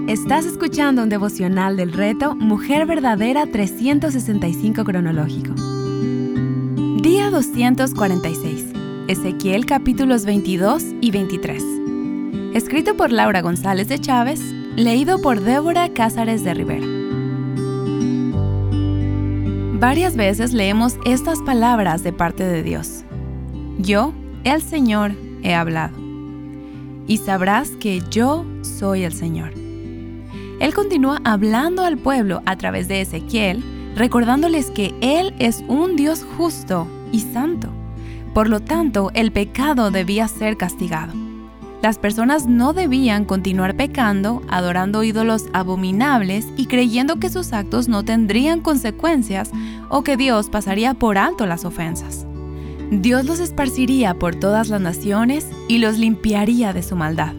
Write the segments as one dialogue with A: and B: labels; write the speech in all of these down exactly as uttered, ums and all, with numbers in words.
A: Estás escuchando un devocional del reto Mujer Verdadera trescientos sesenta y cinco cronológico. Día doscientos cuarenta y seis. Ezequiel capítulos veintidós y veintitrés. Escrito por Laura González de Chávez, leído por Débora Cázares de Rivera. Varias veces leemos estas palabras de parte de Dios. Yo, el Señor, he hablado. Y sabrás que yo soy el Señor. Él continúa hablando al pueblo a través de Ezequiel, recordándoles que Él es un Dios justo y santo. Por lo tanto, el pecado debía ser castigado. Las personas no debían continuar pecando, adorando ídolos abominables y creyendo que sus actos no tendrían consecuencias o que Dios pasaría por alto las ofensas. Dios los esparciría por todas las naciones y los limpiaría de su maldad.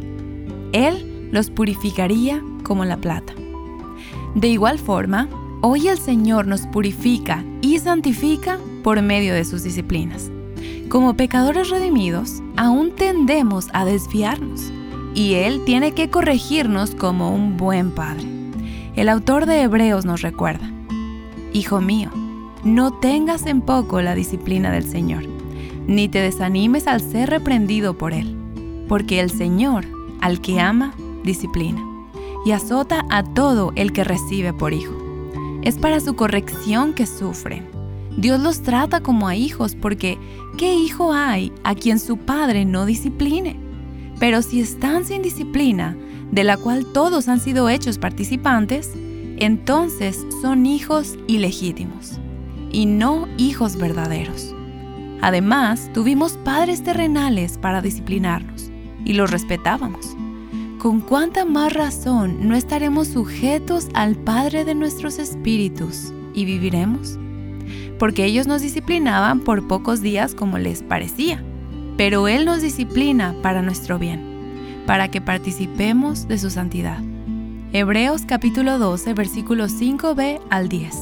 A: Él los purificaría como la plata. De igual forma, hoy el Señor nos purifica y santifica por medio de sus disciplinas. Como pecadores redimidos, aún tendemos a desviarnos, y Él tiene que corregirnos como un buen padre. El autor de Hebreos nos recuerda: Hijo mío, no tengas en poco la disciplina del Señor, ni te desanimes al ser reprendido por Él, porque el Señor, al que ama, disciplina, y azota a todo el que recibe por hijo. Es para su corrección que sufren. Dios los trata como a hijos porque ¿qué hijo hay a quien su padre no discipline? Pero si están sin disciplina, de la cual todos han sido hechos participantes, entonces son hijos ilegítimos y no hijos verdaderos. Además, tuvimos padres terrenales para disciplinarnos y los respetábamos. ¿Con cuánta más razón no estaremos sujetos al Padre de nuestros espíritus y viviremos? Porque ellos nos disciplinaban por pocos días como les parecía, pero Él nos disciplina para nuestro bien, para que participemos de su santidad. Hebreos capítulo doce, versículos cinco b al diez.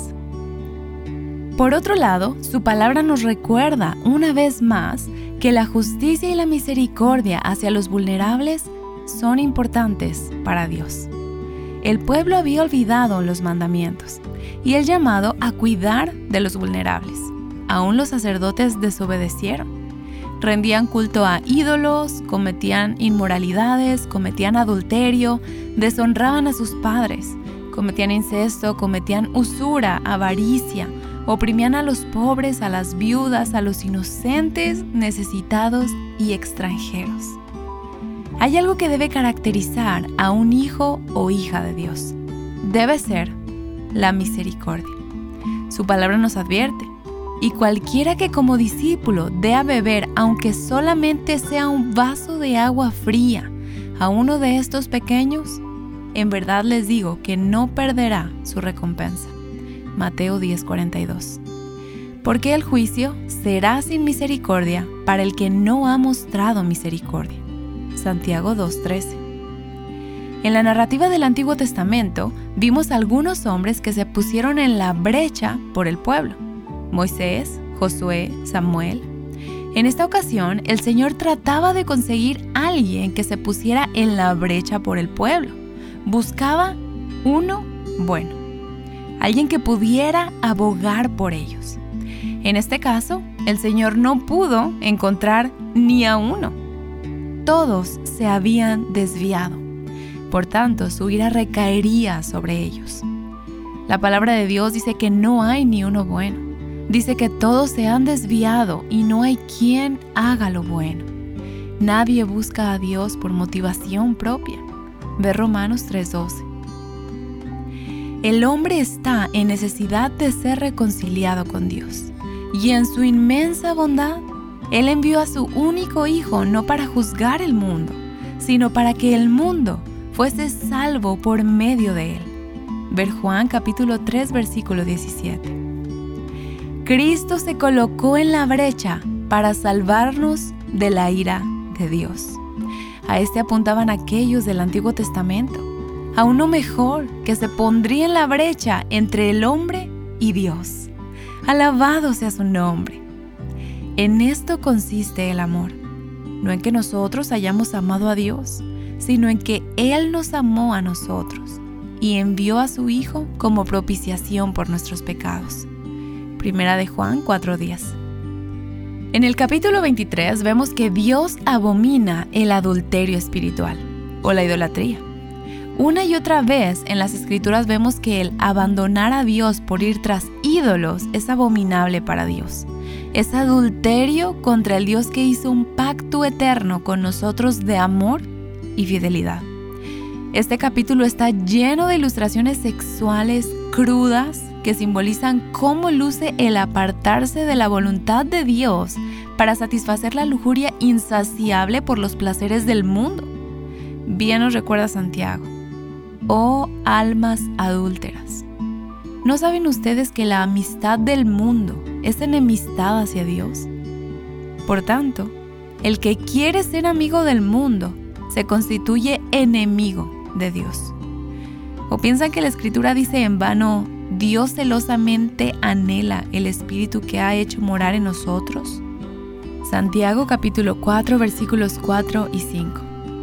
A: Por otro lado, su palabra nos recuerda una vez más que la justicia y la misericordia hacia los vulnerables son importantes para Dios. El pueblo había olvidado los mandamientos y el llamado a cuidar de los vulnerables. Aún los sacerdotes desobedecieron. Rendían culto a ídolos, cometían inmoralidades, cometían adulterio, deshonraban a sus padres, cometían incesto, cometían usura, avaricia, oprimían a los pobres, a las viudas, a los inocentes, necesitados y extranjeros. Hay algo que debe caracterizar a un hijo o hija de Dios. Debe ser la misericordia. Su palabra nos advierte: y cualquiera que como discípulo dé a beber, aunque solamente sea un vaso de agua fría, a uno de estos pequeños, en verdad les digo que no perderá su recompensa. Mateo diez cuarenta y dos. Porque el juicio será sin misericordia para el que no ha mostrado misericordia. Santiago dos trece. En la narrativa del Antiguo Testamento vimos algunos hombres que se pusieron en la brecha por el pueblo: Moisés, Josué, Samuel. En esta ocasión, el Señor trataba de conseguir a alguien que se pusiera en la brecha por el pueblo. Buscaba uno bueno, alguien que pudiera abogar por ellos. En este caso, el Señor no pudo encontrar ni a uno. Todos se habían desviado. Por tanto, su ira recaería sobre ellos. La palabra de Dios dice que no hay ni uno bueno. Dice que todos se han desviado y no hay quien haga lo bueno. Nadie busca a Dios por motivación propia. Ve Romanos tres doce. El hombre está en necesidad de ser reconciliado con Dios. Y en su inmensa bondad, Él envió a su único Hijo no para juzgar el mundo, sino para que el mundo fuese salvo por medio de Él. Ver Juan capítulo tres, versículo diecisiete. Cristo se colocó en la brecha para salvarnos de la ira de Dios. A este apuntaban aquellos del Antiguo Testamento, a uno mejor que se pondría en la brecha entre el hombre y Dios. Alabado sea su nombre. En esto consiste el amor, no en que nosotros hayamos amado a Dios, sino en que Él nos amó a nosotros y envió a su Hijo como propiciación por nuestros pecados. Primera de Juan cuatro diez. En el capítulo veintitrés vemos que Dios abomina el adulterio espiritual o la idolatría. Una y otra vez en las Escrituras vemos que el abandonar a Dios por ir tras ídolos es abominable para Dios. Es adulterio contra el Dios que hizo un pacto eterno con nosotros de amor y fidelidad. Este capítulo está lleno de ilustraciones sexuales crudas que simbolizan cómo luce el apartarse de la voluntad de Dios para satisfacer la lujuria insaciable por los placeres del mundo. Bien nos recuerda Santiago: oh almas adúlteras, ¿no saben ustedes que la amistad del mundo es enemistad hacia Dios? Por tanto, el que quiere ser amigo del mundo se constituye enemigo de Dios. ¿O piensan que la Escritura dice en vano: Dios celosamente anhela el Espíritu que ha hecho morar en nosotros? Santiago capítulo cuatro versículos cuatro y cinco.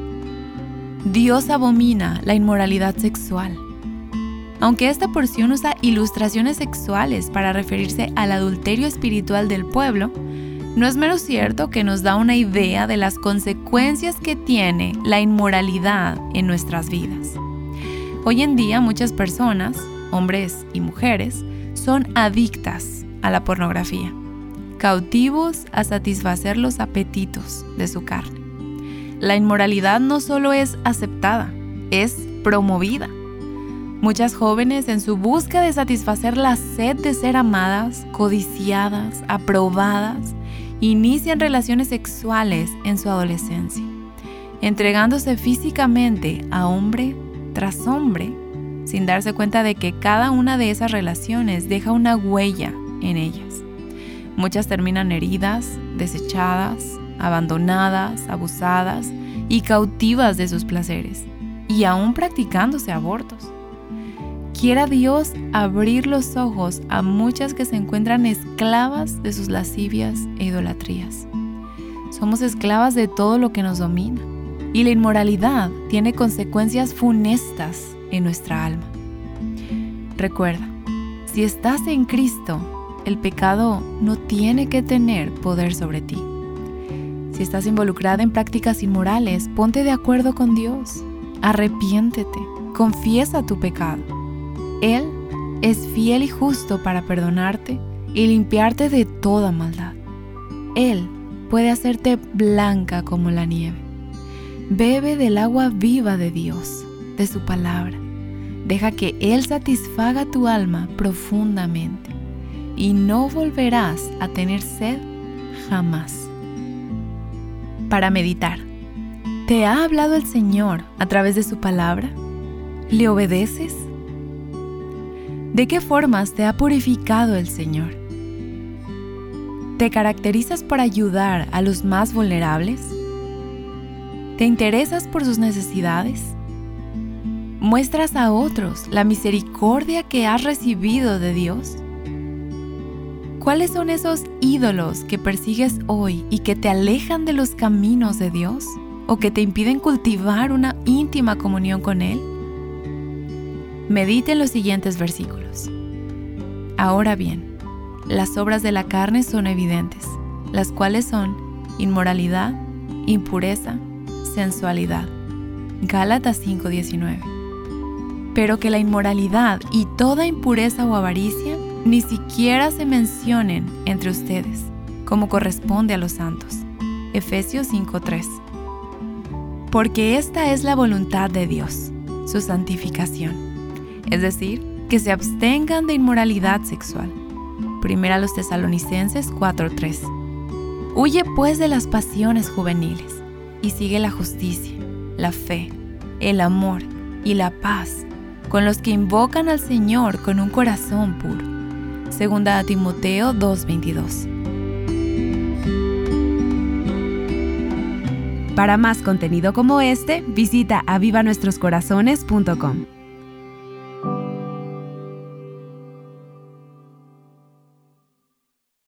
A: Dios abomina la inmoralidad sexual. Aunque esta porción usa ilustraciones sexuales para referirse al adulterio espiritual del pueblo, no es menos cierto que nos da una idea de las consecuencias que tiene la inmoralidad en nuestras vidas. Hoy en día muchas personas, hombres y mujeres, son adictas a la pornografía, cautivos a satisfacer los apetitos de su carne. La inmoralidad no solo es aceptada, es promovida. Muchas jóvenes, en su búsqueda de satisfacer la sed de ser amadas, codiciadas, aprobadas, inician relaciones sexuales en su adolescencia, entregándose físicamente a hombre tras hombre, sin darse cuenta de que cada una de esas relaciones deja una huella en ellas. Muchas terminan heridas, desechadas, abandonadas, abusadas y cautivas de sus placeres, y aún practicándose abortos. Quiera Dios abrir los ojos a muchas que se encuentran esclavas de sus lascivias e idolatrías. Somos esclavas de todo lo que nos domina, y la inmoralidad tiene consecuencias funestas en nuestra alma. Recuerda, si estás en Cristo, el pecado no tiene que tener poder sobre ti. Si estás involucrada en prácticas inmorales, ponte de acuerdo con Dios. Arrepiéntete, confiesa tu pecado. Él es fiel y justo para perdonarte y limpiarte de toda maldad. Él puede hacerte blanca como la nieve. Bebe del agua viva de Dios, de su palabra. Deja que Él satisfaga tu alma profundamente y no volverás a tener sed jamás. Para meditar, ¿te ha hablado el Señor a través de su palabra? ¿Le obedeces? ¿De qué formas te ha purificado el Señor? ¿Te caracterizas por ayudar a los más vulnerables? ¿Te interesas por sus necesidades? ¿Muestras a otros la misericordia que has recibido de Dios? ¿Cuáles son esos ídolos que persigues hoy y que te alejan de los caminos de Dios o que te impiden cultivar una íntima comunión con Él? Medite en los siguientes versículos. Ahora bien, las obras de la carne son evidentes, las cuales son inmoralidad, impureza, sensualidad. Gálatas cinco diecinueve. Pero que la inmoralidad y toda impureza o avaricia ni siquiera se mencionen entre ustedes, como corresponde a los santos. Efesios cinco tres. Porque esta es la voluntad de Dios, su santificación, es decir, que se abstengan de inmoralidad sexual. Primera a los Tesalonicenses cuatro tres. Huye pues de las pasiones juveniles y sigue la justicia, la fe, el amor y la paz con los que invocan al Señor con un corazón puro. Segunda a Timoteo dos veintidós. Para más contenido como este, visita aviva nuestros corazones punto com.